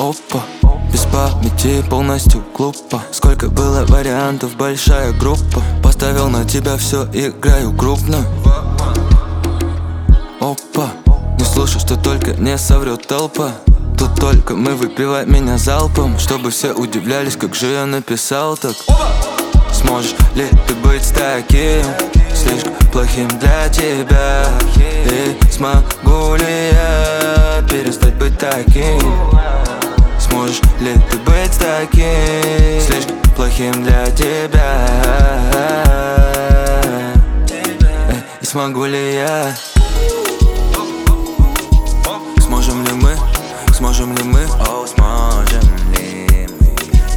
Опа, без памяти полностью глупо. Сколько было вариантов, большая группа. Поставил на тебя все, играю крупно. Опа, не слушай, что только не соврет толпа. Тут только мы, выпивай меня залпом, чтобы все удивлялись, как же я написал так. Сможешь ли ты быть таким, слишком плохим для тебя? И смогу ли я перестать быть таким? Сможешь ли ты быть таким, слишком плохим для тебя? И смогу ли я? Сможем ли мы? Сможем ли мы? О, сможем ли мы?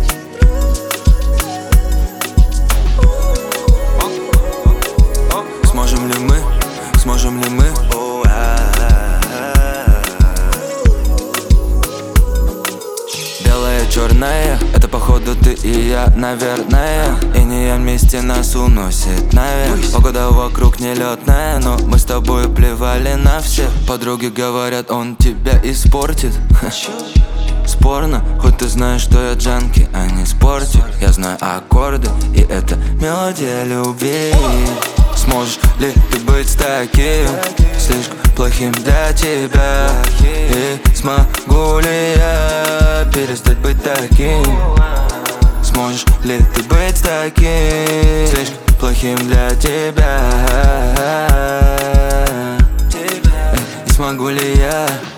Сможем ли мы? Сможем ли мы? Белое, черное, это походу ты и я, наверное. И не я вместе нас уносит наверх. Погода вокруг нелетная, но мы с тобой плевали на всех. Подруги говорят, он тебя испортит. Спорно, хоть ты знаешь, что я джанки, а не спортик. Я знаю аккорды, и это мелодия любви. Сможешь ли ты быть таким, слишком плохим для тебя? И смогу ли я перестать быть таким? Сможешь ли ты быть таким, слишком плохим для тебя? И смогу ли я?